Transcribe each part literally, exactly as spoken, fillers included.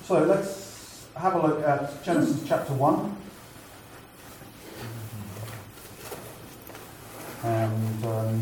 So let's have a look at Genesis chapter one. And um,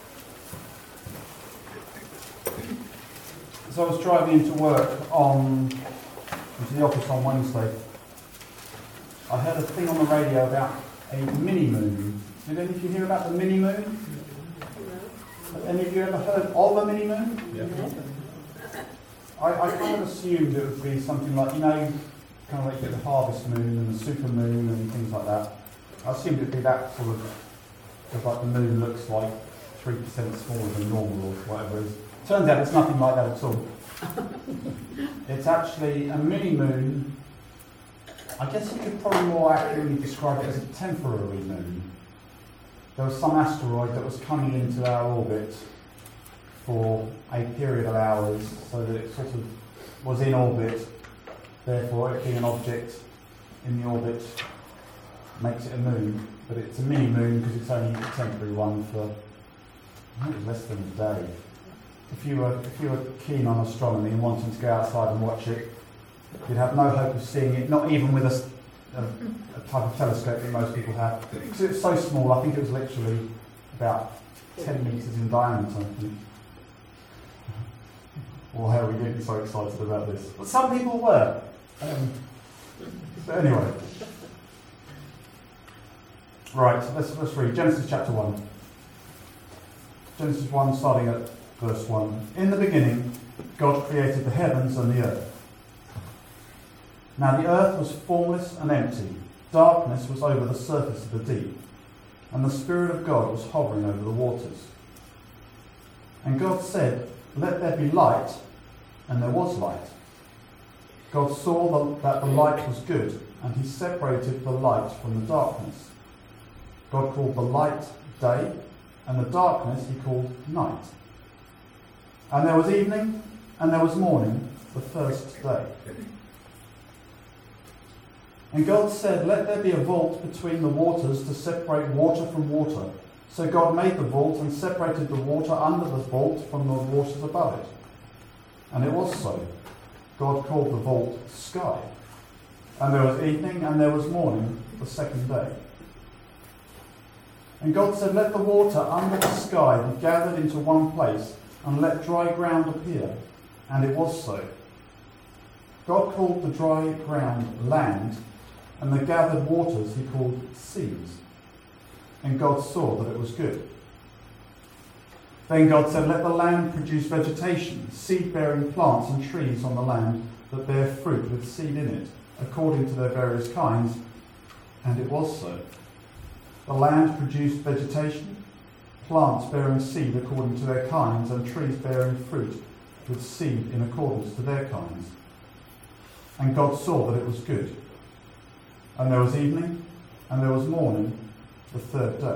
as I was driving into work on into the office on Wednesday, I heard a thing on the radio about a mini moon. Did any of you hear about the mini moon? Have any of you ever heard of a mini moon? Yeah. I, I kind of assumed it would be something like, you know, kind of like you get the harvest moon and the super moon and things like that. I assumed it would be that sort of, just like the moon looks like three percent smaller than normal or whatever it is. Turns out it's nothing like that at all. It's actually a mini moon. I guess you could probably more accurately describe it as a temporary moon. There was some asteroid that was coming into our orbit for a period of hours, so that it sort of was in orbit. Therefore, it being an object in the orbit makes it a moon. But it's a mini moon because it's only a temporary one for I think it was less than a day. If you were if you were keen on astronomy and wanting to go outside and watch it, you'd have no hope of seeing it, not even with a, a, a type of telescope that most people have. Because it's so small, I think it was literally about ten metres in diameter, I think. Well, how are we getting so excited about this? But some people were. Um, but anyway. Right, so let's, let's read Genesis chapter one. Genesis one, starting at verse one. In the beginning, God created the heavens and the earth. Now the earth was formless and empty. Darkness was over the surface of the deep, and the Spirit of God was hovering over the waters. And God said, "Let there be light," and there was light. God saw that the light was good, and he separated the light from the darkness. God called the light day, and the darkness he called night. And there was evening, and there was morning, the first day. And God said, "Let there be a vault between the waters to separate water from water." So God made the vault and separated the water under the vault from the waters above it. And it was so. God called the vault sky. And there was evening, and there was morning, the second day. And God said, "Let the water under the sky be gathered into one place, and let dry ground appear." And it was so. God called the dry ground land, and the gathered waters he called seas. And God saw that it was good. Then God said, "Let the land produce vegetation, seed-bearing plants and trees on the land that bear fruit with seed in it, according to their various kinds." And it was so. The land produced vegetation, plants bearing seed according to their kinds, and trees bearing fruit with seed in accordance to their kinds. And God saw that it was good. And there was evening, and there was morning, the third day.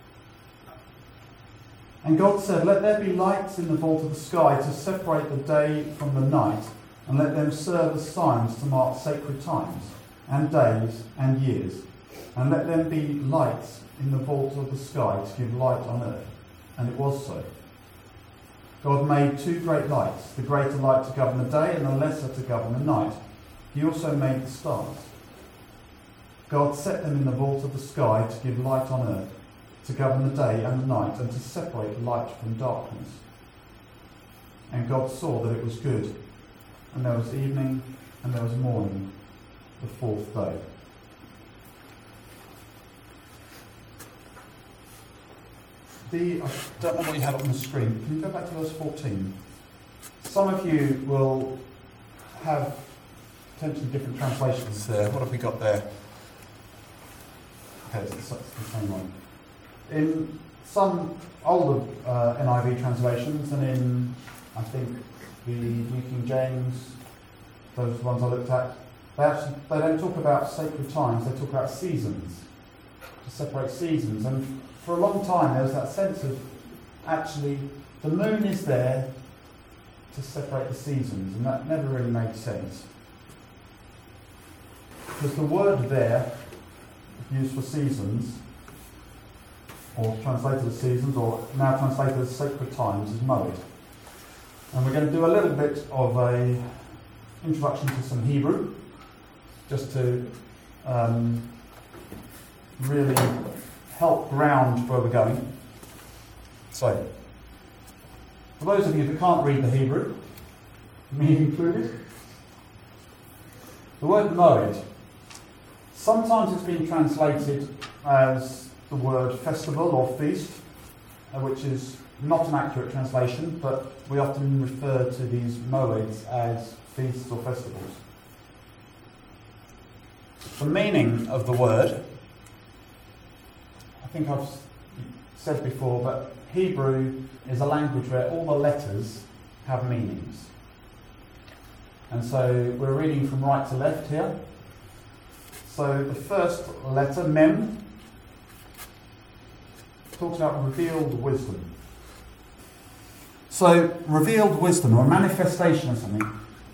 And God said, "Let there be lights in the vault of the sky to separate the day from the night, and let them serve as signs to mark sacred times, and days, and years. And let them be lights in the vault of the sky to give light on earth." And it was so. God made two great lights, the greater light to govern the day, and the lesser to govern the night. He also made the stars. God set them in the vault of the sky to give light on earth, to govern the day and the night, and to separate light from darkness. And God saw that it was good. And there was evening, and there was morning, the fourth day. The, I don't know what you had on the screen. Can you go back to verse fourteen? Some of you will have potentially different translations there. What have we got there? Okay, it's the same one. In some older uh, N I V translations, and in, I think, the New King James, those ones I looked at, they actually they don't talk about sacred times, they talk about seasons, to separate seasons. And for a long time there was that sense of, actually, the moon is there to separate the seasons, and that never really made sense. Because the word there, used for seasons, or translated as seasons, or now translated as sacred times, is moed. And we're going to do a little bit of a introduction to some Hebrew, just to um, really help ground where we're going. So, for those of you that can't read the Hebrew, me included, the word moed, sometimes it's been translated as the word festival or feast, uh, which is not an accurate translation, but we often refer to these moeds as feasts or festivals. The meaning of the word, I think I've said before, but Hebrew is a language where all the letters have meanings. And so we're reading from right to left here. So the first letter, Mem, talks about revealed wisdom. So, revealed wisdom, or a manifestation of something.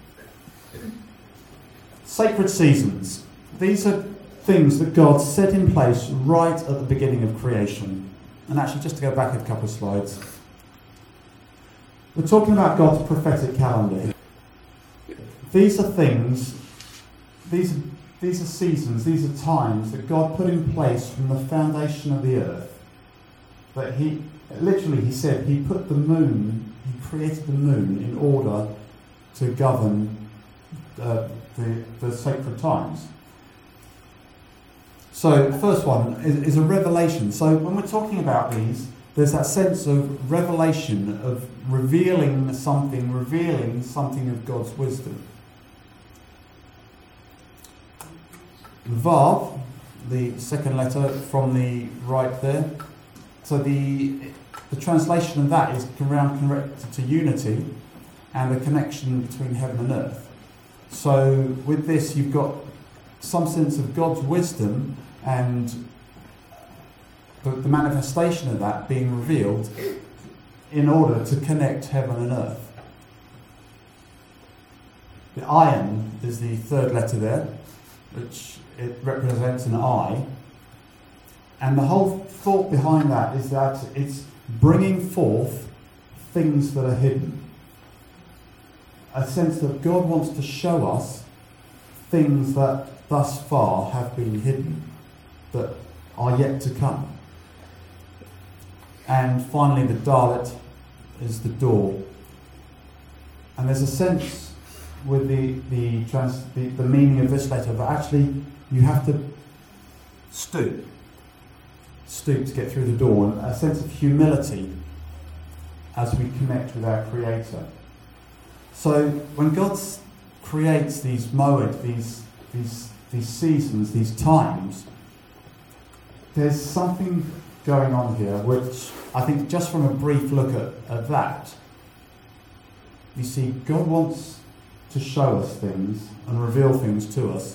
Sacred seasons. These are things that God set in place right at the beginning of creation. And actually, just to go back a couple of slides. We're talking about God's prophetic calendar. These are things, these, these are seasons, these are times that God put in place from the foundation of the earth. That he, literally he said, he put the moon, he created the moon in order to govern uh, the, the sacred times. So, the first one is, is a revelation. So, when we're talking about these, there's that sense of revelation, of revealing something, revealing something of God's wisdom. Vav, the second letter from the right there. So the the translation of that is around connected to unity and the connection between heaven and earth. So with this you've got some sense of God's wisdom and the, the manifestation of that being revealed in order to connect heaven and earth. The ayin is the third letter there, which it represents an eye. And the whole thought behind that is that it's bringing forth things that are hidden. A sense that God wants to show us things that thus far have been hidden, that are yet to come. And finally, the Dalet is the door. And there's a sense with the the, trans, the the meaning of this letter that actually you have to stoop. stoop to get through the door, and a sense of humility as we connect with our Creator. So when God creates these moed, these these these seasons, these times, there's something going on here which I think just from a brief look at, at that, you see God wants to show us things and reveal things to us.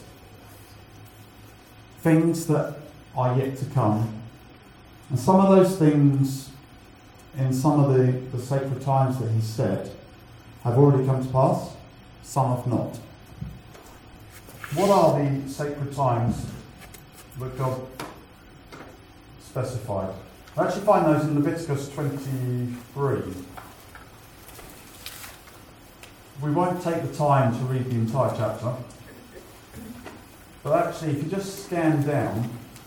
Things that are yet to come. And some of those things, in some of the, the sacred times that he said, have already come to pass, some have not. What are the sacred times that God specified? I actually find those in Leviticus twenty-three. We won't take the time to read the entire chapter, but actually if you just scan down,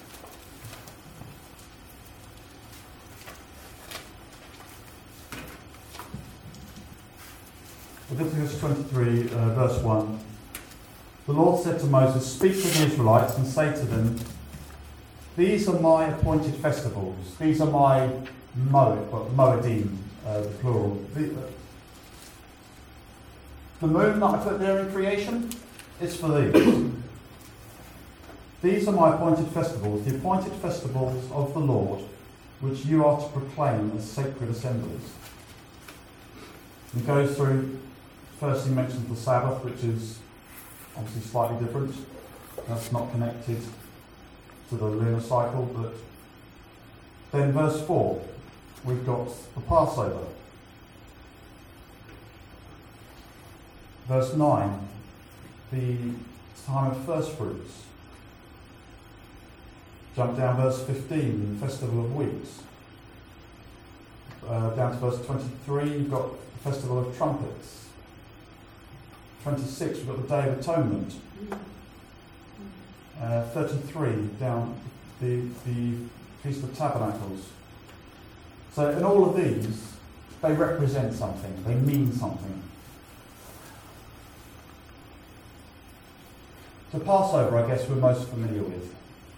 Leviticus twenty-three, uh, verse one. The Lord said to Moses, "Speak to the Israelites and say to them, these are my appointed festivals. These are my moed, well, moedim, uh, the plural. The, uh, the moon that I put there in creation is for these. These are my appointed festivals, the appointed festivals of the Lord, which you are to proclaim as sacred assemblies." He goes through. First he mentions the Sabbath, which is obviously slightly different. That's not connected to the lunar cycle, but then verse four, we've got the Passover. Verse nine, the time of first fruits. Jump down verse fifteen, the Festival of Weeks. Uh, down to verse twenty-three, you've got the Festival of Trumpets. twenty-six, we've got the Day of Atonement. Uh, thirty-three, down the, the Feast of Tabernacles. So in all of these, they represent something, they mean something. The Passover, I guess, we're most familiar with.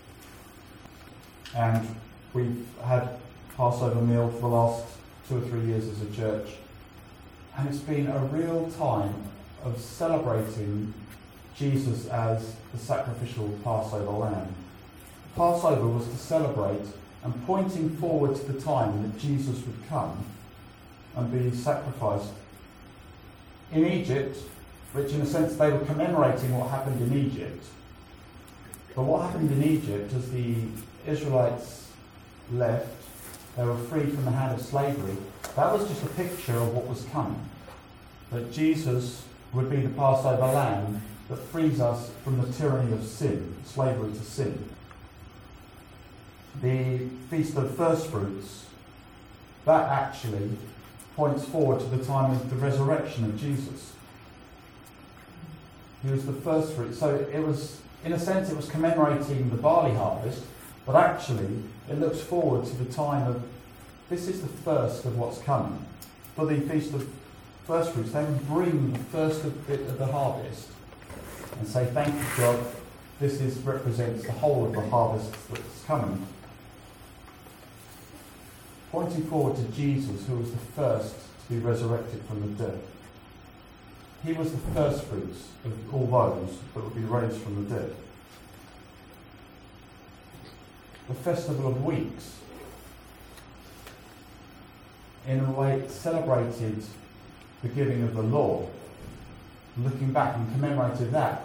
And we've had Passover meal for the last two or three years as a church. And it's been a real time of celebrating Jesus as the sacrificial Passover lamb. Passover was to celebrate and pointing forward to the time that Jesus would come and be sacrificed in Egypt, which in a sense they were commemorating what happened in Egypt. But what happened in Egypt as the Israelites left, they were freed from the hand of slavery. That was just a picture of what was coming. That Jesus would be the Passover lamb that frees us from the tyranny of sin, slavery to sin. The Feast of First Fruits, that actually points forward to the time of the resurrection of Jesus. He was the first fruit. So it was, in a sense, it was commemorating the barley harvest, but actually it looks forward to the time of, this is the first of what's coming. For the Feast of First Fruits, they would bring the first of, bit of the harvest and say, thank you, God, this is represents the whole of the harvest that's coming. Pointing forward to Jesus, who was the first to be resurrected from the dead. He was the first fruits of all those that would be raised from the dead. The Festival of Weeks, in a way, celebrated the giving of the law, looking back and commemorated that.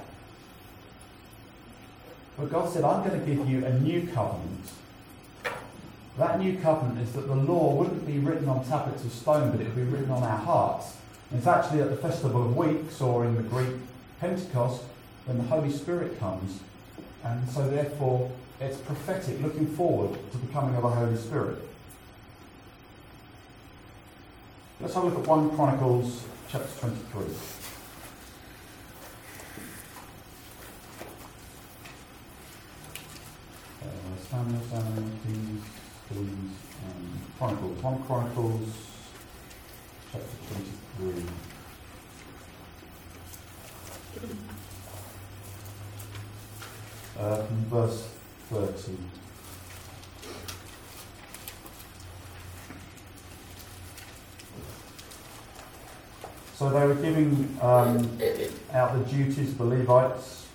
But God said, I'm going to give you a new covenant. That new covenant is that the law wouldn't be written on tablets of stone, but it would be written on our hearts. It's actually at the Festival of Weeks, or in the Greek Pentecost, when the Holy Spirit comes. And so therefore, it's prophetic, looking forward to the coming of the Holy Spirit. Let's have a look at First Chronicles chapter twenty-three. Uh, Samuel, Samuel, Kings, Kings, and Chronicles. First Chronicles chapter twenty-three. Uh, from verse thirty. So they were giving um, out the duties of the Levites.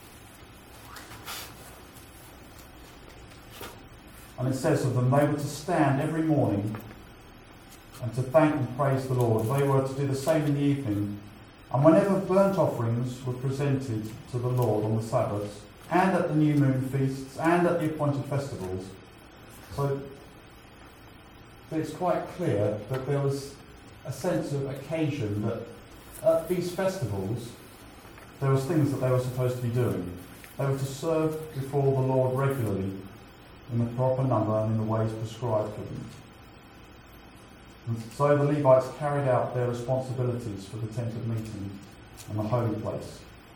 And it says of them, they were to stand every morning and to thank and praise the Lord. They were to do the same in the evening. And whenever burnt offerings were presented to the Lord on the Sabbaths, and at the new moon feasts, and at the appointed festivals. So it's quite clear that there was a sense of occasion that at these festivals there was things that they were supposed to be doing. They were to serve before the Lord regularly in the proper number and in the ways prescribed for them. And so the Levites carried out their responsibilities for the tent of meeting and the holy place.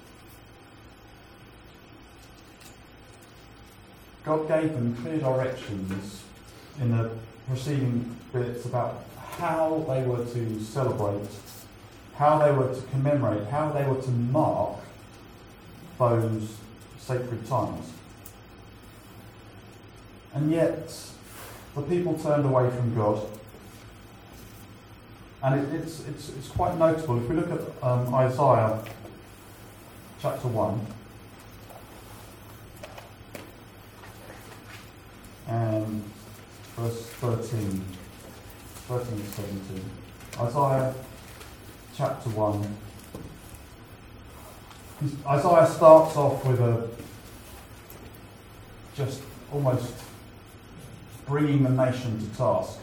God gave them clear directions in the preceding bits about how they were to celebrate, how they were to commemorate, how they were to mark those sacred times. And yet, the people turned away from God. And it, it's, it's, it's quite notable. If we look at um, Isaiah chapter one, and verse thirteen, thirteen to seventeen. Isaiah chapter one. Isaiah starts off with a just almost bringing the nation to task.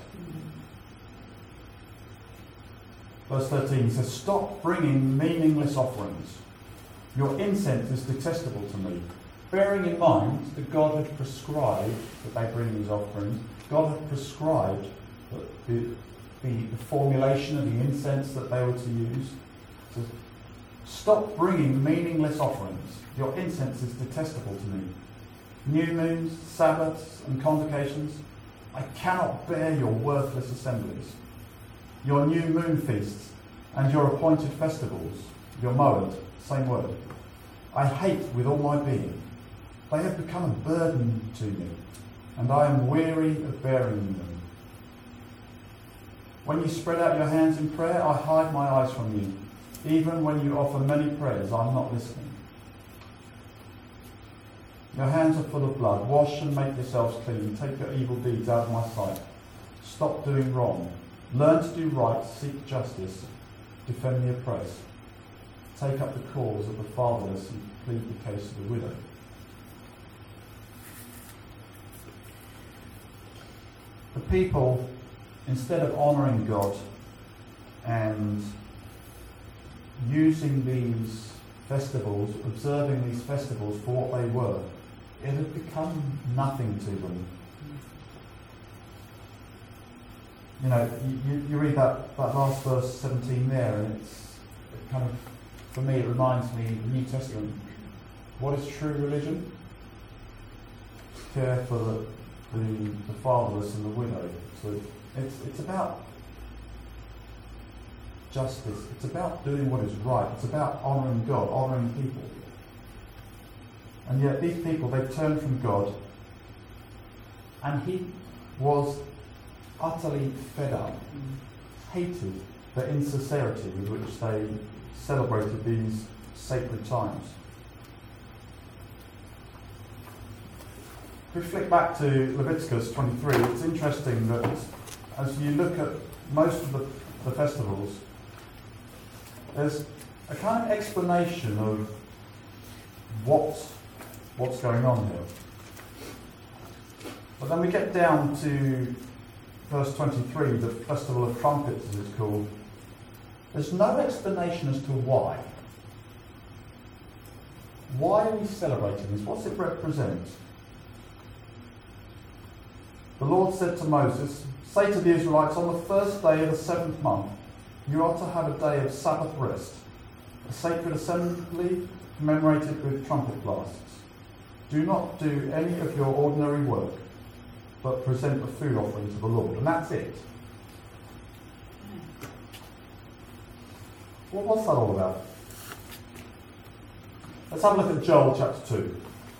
Verse thirteen says, "Stop bringing meaningless offerings. Your incense is detestable to me." Bearing in mind that God had prescribed that they bring these offerings, God had prescribed the, the, the formulation of the incense that they were to use, to Stop bringing meaningless offerings. Your incense is detestable to me. New moons, Sabbaths, and convocations, I cannot bear your worthless assemblies. Your new moon feasts and your appointed festivals, your Moed, same word, I hate with all my being. They have become a burden to me, and I am weary of bearing them. When you spread out your hands in prayer, I hide my eyes from you. Even when you offer many prayers, I'm not listening. Your hands are full of blood. Wash and make yourselves clean. Take your evil deeds out of my sight. Stop doing wrong. Learn to do right. Seek justice. Defend the oppressed. Take up the cause of the fatherless and plead the case of the widow. The people, instead of honouring God and using these festivals, observing these festivals for what they were, it had become nothing to them. You know, you, you read that, that last verse seventeen there, and it's it kind of, for me, it reminds me of the New Testament. What is true religion? Care for the, the, the fatherless and the widow. So it's it's about justice. It's about doing what is right. It's about honouring God, honouring people. And yet these people, they turned from God, and he was utterly fed up, hated the insincerity with which they celebrated these sacred times. If we flick back to Leviticus twenty-three, it's interesting that as you look at most of the, the festivals, there's a kind of explanation of what, what's going on here. But then we get down to verse twenty-three, the Festival of Trumpets as it's called. There's no explanation as to why. Why are we celebrating this? What's it represent? The Lord said to Moses, say to the Israelites, on the first day of the seventh month, you are to have a day of Sabbath rest, a sacred assembly commemorated with trumpet blasts. Do not do any of your ordinary work, but present a food offering to the Lord. And that's it. Well, what's that all about? Let's have a look at Joel chapter two.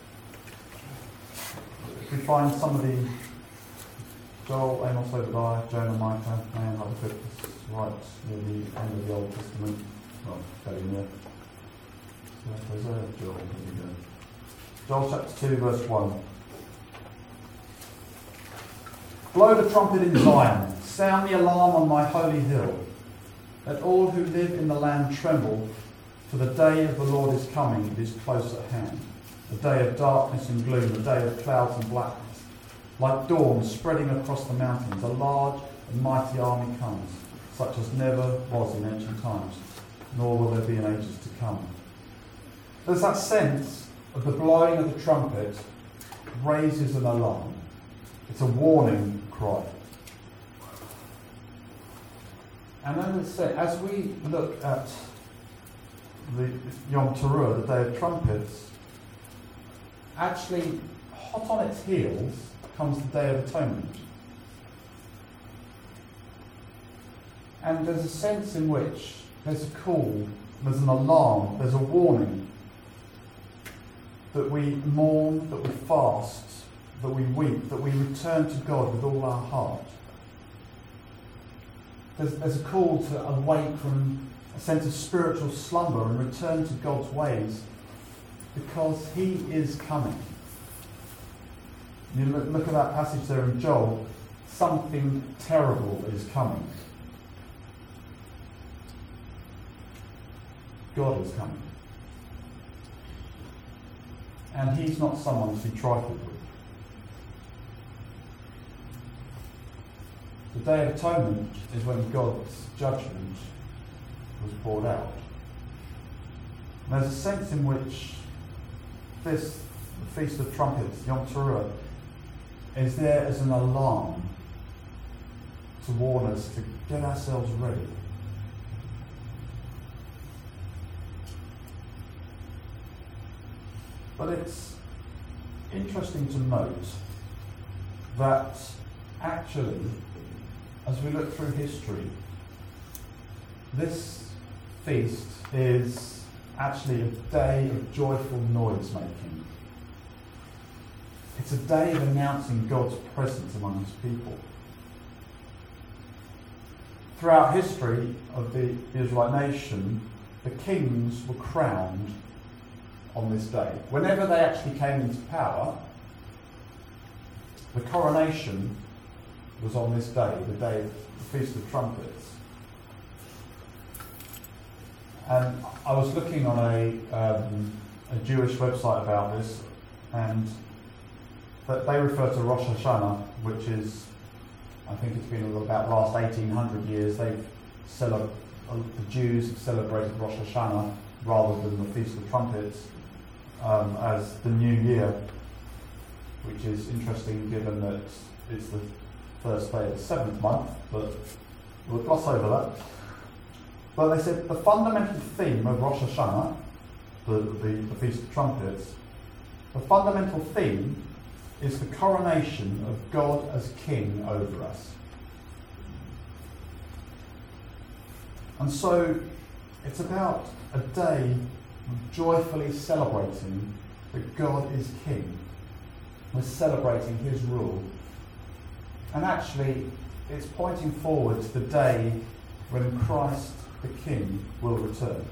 If we find some of the Joel, Amos, Obadiah, Jonah, Micah, and Habakkuk, right near the end of the Old Testament. Well, fairly near. So there's a Joel. Here we go. Joel chapter two, verse one. Blow the trumpet in Zion, sound the alarm on my holy hill. Let all who live in the land tremble, for the day of the Lord is coming, it is close at hand. The day of darkness and gloom, the day of clouds and blackness. Like dawn spreading across the mountains, a large and mighty army comes, such as never was in ancient times, nor will there be in ages to come. There's that sense of the blowing of the trumpet raises an alarm. It's a warning cry. And then it's said, as we look at the Yom Teruah, the Day of Trumpets, actually hot on its heels comes the Day of Atonement. And there's a sense in which there's a call, there's an alarm, there's a warning that we mourn, that we fast, that we weep, that we return to God with all our heart. There's, there's a call to awake from a sense of spiritual slumber and return to God's ways, because he is coming. You look, look at that passage there in Joel, something terrible is coming. God is coming. And he's not someone to be trifled with. The Day of Atonement is when God's judgment was poured out. And there's a sense in which this the Feast of Trumpets, Yom Teruah, is there as an alarm to warn us to get ourselves ready. But it's interesting to note that actually, as we look through history, this feast is actually a day of joyful noise making. It's a day of announcing God's presence among his people. Throughout history of the Israelite nation, the kings were crowned on this day. Whenever they actually came into power, the coronation was on this day, the day of the Feast of Trumpets. And I was looking on a, um, a Jewish website about this, and that they refer to Rosh Hashanah, which is, I think it's been about the last eighteen hundred years, they've cele- the Jews have celebrated Rosh Hashanah rather than the Feast of Trumpets um, as the new year, which is interesting given that it's the first day of the seventh month, but we'll gloss over that. But they said the fundamental theme of Rosh Hashanah, the, the, the Feast of Trumpets, the fundamental theme is the coronation of God as King over us. And so it's about a day of joyfully celebrating that God is King. We're celebrating his rule. And actually, it's pointing forward to the day when Christ the King will return.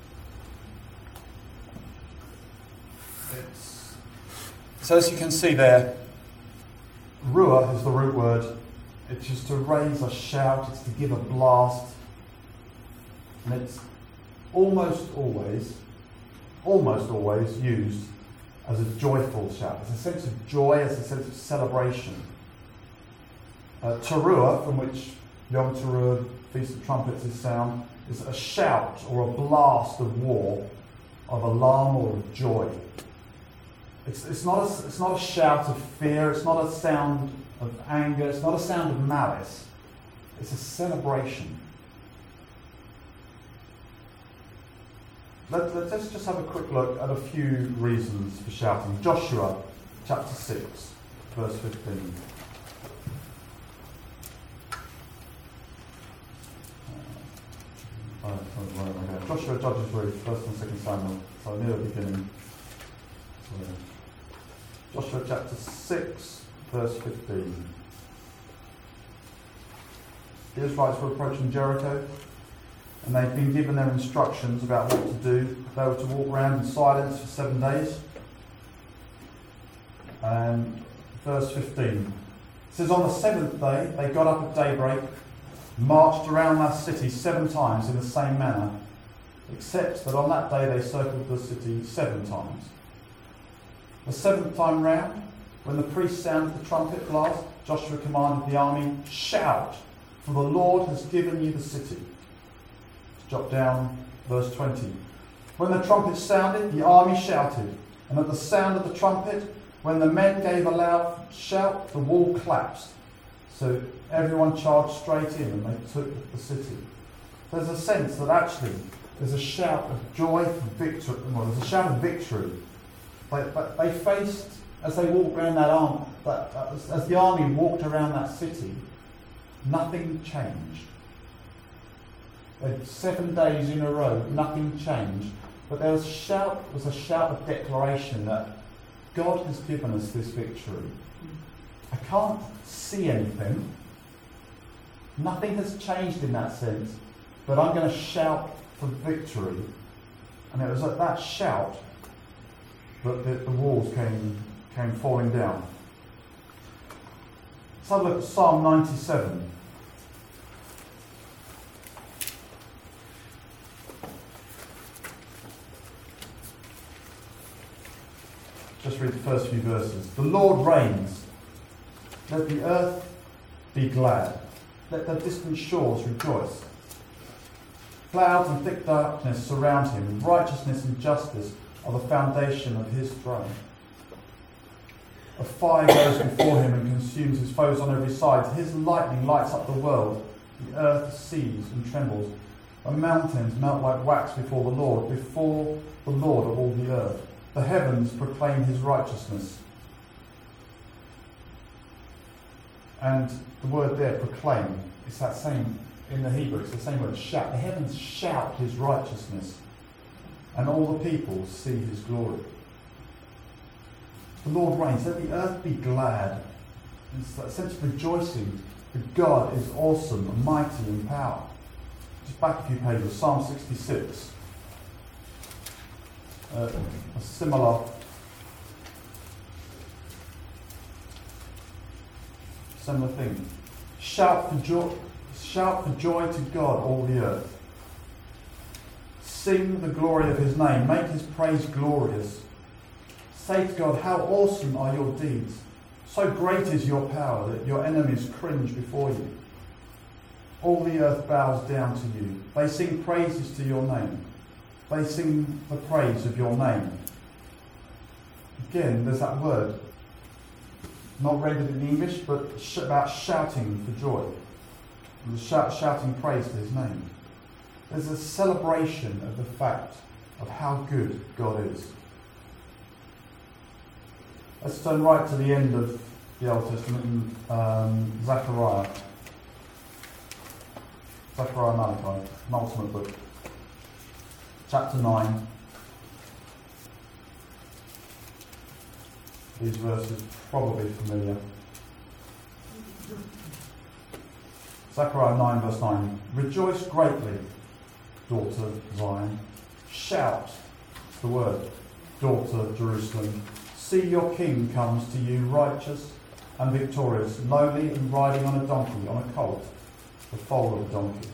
It's, so as you can see there, ruah is the root word. It's just to raise a shout, it's to give a blast. And it's almost always, almost always used as a joyful shout. It's a sense of joy, it's a sense of celebration. Uh, Teruah, from which Yom Teruah, Feast of Trumpets is sound, is a shout or a blast of war, of alarm or of joy. It's, it's, not a, it's not a shout of fear, it's not a sound of anger, it's not a sound of malice. It's a celebration. Let, let's just have a quick look at a few reasons for shouting. Joshua chapter six, verse fifteen. Uh, oh, Joshua, Judges, Ruth, First and Second Samuel. So near the beginning. So, Joshua chapter six, verse fifteen. The Israelites were approaching Jericho, and they'd been given their instructions about what to do. They were to walk around in silence for seven days. And verse fifteen it says, on the seventh day they got up at daybreak, marched around that city seven times in the same manner, except that on that day they circled the city seven times. The seventh time round, when the priest sounded the trumpet blast, Joshua commanded the army, shout, for the Lord has given you the city. Jot down verse twenty. When the trumpet sounded, the army shouted, and at the sound of the trumpet, when the men gave a loud shout, the wall collapsed. So everyone charged straight in and they took the city. There's a sense that actually there's a shout of joy for victory. Well, there's a shout of victory. But, but they faced, as they walked around that arm, that, as, as the army walked around that city, nothing changed. Like seven days in a row, nothing changed. But there was a shout, was a shout of declaration that God has given us this victory. I can't see anything. Nothing has changed in that sense. But I'm going to shout for victory. And it was at that shout that the, the walls came, came falling down. Let's have a look at Psalm ninety-seven. Just read the first few verses. The Lord reigns. Let the earth be glad. Let the distant shores rejoice. Clouds and thick darkness surround him. Righteousness and justice are the foundation of his throne. A fire goes before him and consumes his foes on every side. His lightning lights up the world. The earth seethes and trembles. The mountains melt like wax before the Lord, before the Lord of all the earth. The heavens proclaim his righteousness. And the word there, proclaim, it's that same, in the Hebrew, it's the same word, shout. The heavens shout his righteousness, and all the people see his glory. The Lord reigns. Let the earth be glad. It's that sense of rejoicing that God is awesome and mighty in power. Just back a few pages, Psalm sixty-six. Uh, a similar similar thing. Shout for joy, shout for joy to God, all the earth. Sing the glory of his name. Make his praise glorious. Say to God, how awesome are your deeds. So great is your power that your enemies cringe before you. All the earth bows down to you. They sing praises to your name. They sing the praise of your name. Again, there's that word, not rendered in English, but sh- about shouting for joy. And shout, shouting praise to his name. There's a celebration of the fact of how good God is. Let's turn right to the end of the Old Testament in um, Zechariah. Zechariah Malachi, an ultimate book. Chapter nine. These verses probably familiar. Zechariah nine verse nine. Rejoice greatly, daughter Zion. Shout, the word, daughter Jerusalem. See, your king comes to you righteous and victorious, lowly and riding on a donkey, on a colt, the foal of a donkey.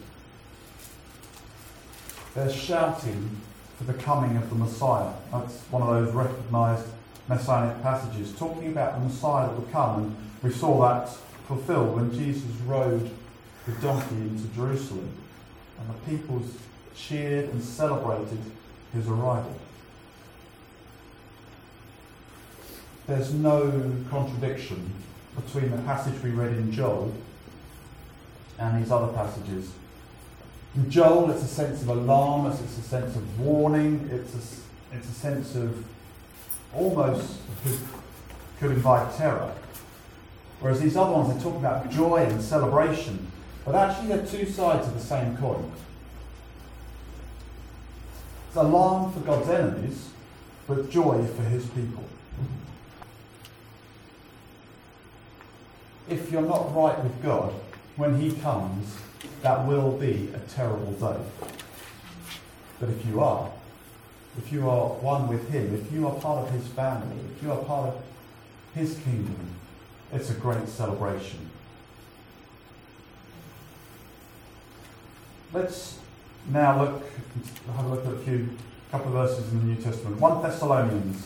They're shouting for the coming of the Messiah. That's one of those recognised messianic passages, talking about the Messiah that would come. And we saw that fulfilled when Jesus rode the donkey into Jerusalem. And the people cheered and celebrated his arrival. There's no contradiction between the passage we read in Joel and these other passages. In Joel, it's a sense of alarm, it's a sense of warning, it's a, it's a sense of almost could, could invite terror. Whereas these other ones, they talk about joy and celebration, but actually they're two sides of the same coin. It's alarm for God's enemies, but joy for his people. If you're not right with God, when he comes, that will be a terrible day. But if you are, if you are one with him, if you are part of his family, if you are part of his kingdom, it's a great celebration. Let's now look, have a look at a few, couple of verses in the New Testament. First Thessalonians.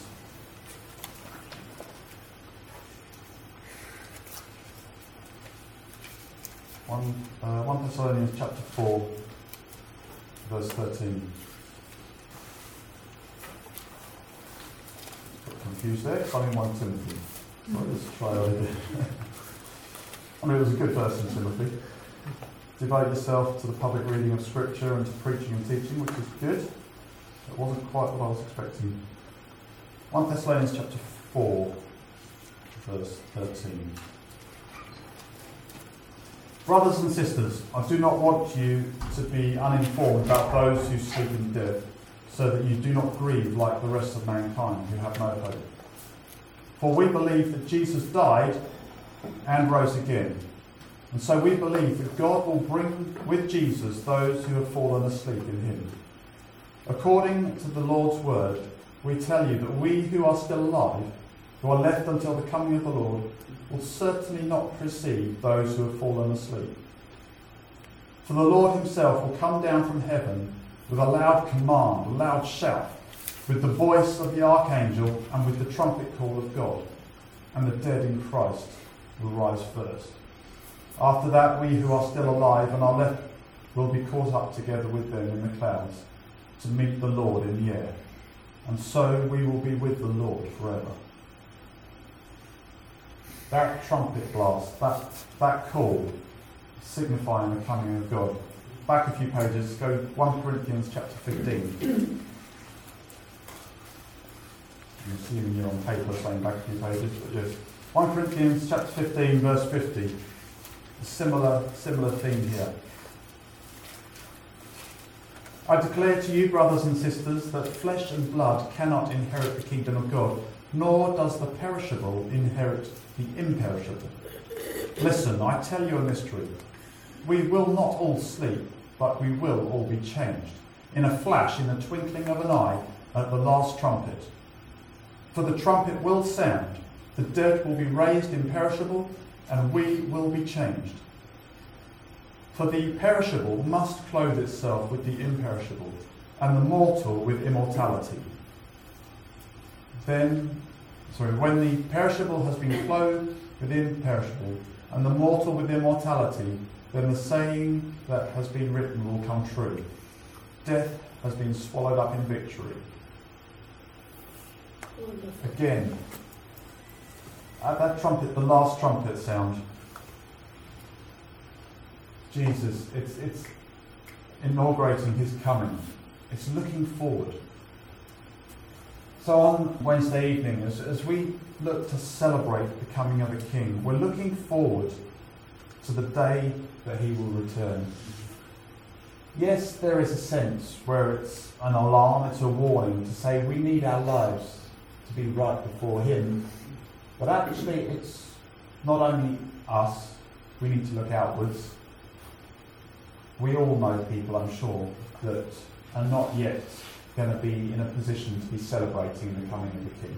One, uh, First Thessalonians chapter four, verse thirteen. Got confused there. I'm in First Timothy. So let's try that again. I mean, it was a good verse in Timothy. Devote yourself to the public reading of Scripture and to preaching and teaching, which is good. It wasn't quite what I was expecting. First Thessalonians chapter four, verse thirteen. Brothers and sisters, I do not want you to be uninformed about those who sleep in death, so that you do not grieve like the rest of mankind who have no hope. For we believe that Jesus died and rose again. And so we believe that God will bring with Jesus those who have fallen asleep in him. According to the Lord's word, we tell you that we who are still alive, who are left until the coming of the Lord, will certainly not precede those who have fallen asleep. For the Lord himself will come down from heaven with a loud command, a loud shout, with the voice of the archangel and with the trumpet call of God, and the dead in Christ will rise first. After that, we who are still alive and are left will be caught up together with them in the clouds to meet the Lord in the air, and so we will be with the Lord forever. That trumpet blast, that, that call, signifying the coming of God. Back a few pages, go First Corinthians chapter fifteen. I'm assuming you're on paper saying back a few pages, but yes. First Corinthians chapter fifteen, verse fifty. A similar, similar theme here. I declare to you, brothers and sisters, that flesh and blood cannot inherit the kingdom of God, nor does the perishable inherit the imperishable. Listen, I tell you a mystery. We will not all sleep, but we will all be changed. In a flash, in the twinkling of an eye, at the last trumpet. For the trumpet will sound, the dead will be raised imperishable, and we will be changed. For the perishable must clothe itself with the imperishable, and the mortal with immortality. Then, sorry, when the perishable has been clothed with imperishable, and the mortal with immortality, then the saying that has been written will come true. Death has been swallowed up in victory. Again, at that trumpet, the last trumpet sound, Jesus, it's, it's inaugurating his coming. It's looking forward. So on Wednesday evening, as, as we look to celebrate the coming of a king, we're looking forward to the day that he will return. Yes, there is a sense where it's an alarm, it's a warning to say we need our lives to be right before him. But actually it's not only us, we need to look outwards. We all know people, I'm sure, that are not yet going to be in a position to be celebrating the coming of the King.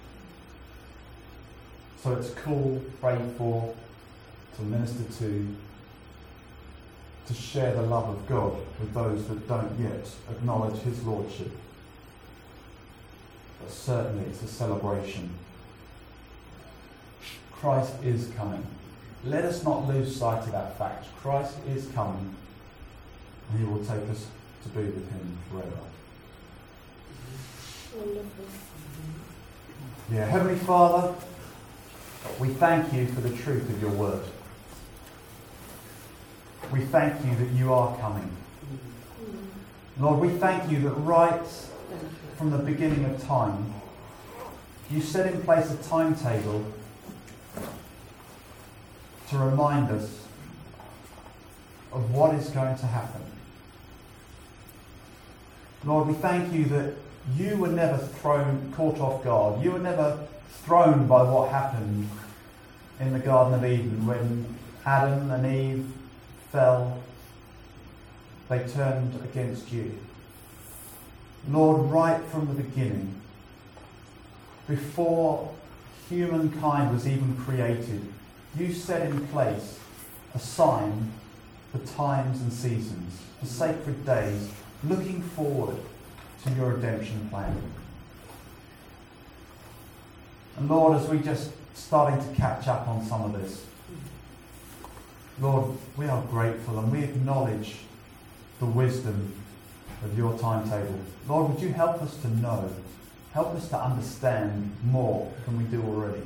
So it's cool, pray for, to minister to, to share the love of God with those that don't yet acknowledge his lordship. But certainly it's a celebration. Christ is coming. Let us not lose sight of that fact. Christ is coming, and he will take us to be with him forever. Wonderful. Yeah, Heavenly Father, we thank you for the truth of your word. We thank you that you are coming. Lord, we thank you that right from the beginning of time, you set in place a timetable to remind us of what is going to happen. Lord, we thank you that you were never thrown, caught off guard. You were never thrown by what happened in the Garden of Eden when Adam and Eve fell. They turned against you. Lord, right from the beginning, before humankind was even created, you set in place a sign for times and seasons, for sacred days, looking forward to your redemption plan. And Lord, as we just starting to catch up on some of this, Lord, we are grateful and we acknowledge the wisdom of your timetable. Lord, would you help us to know, help us to understand more than we do already.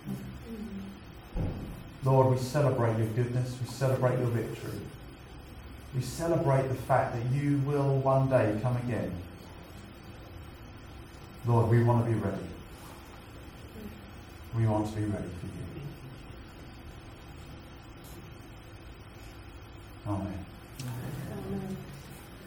Lord, we celebrate your goodness, we celebrate your victory. We celebrate the fact that you will one day come again. Lord, we want to be ready. We want to be ready for you. Amen. Amen.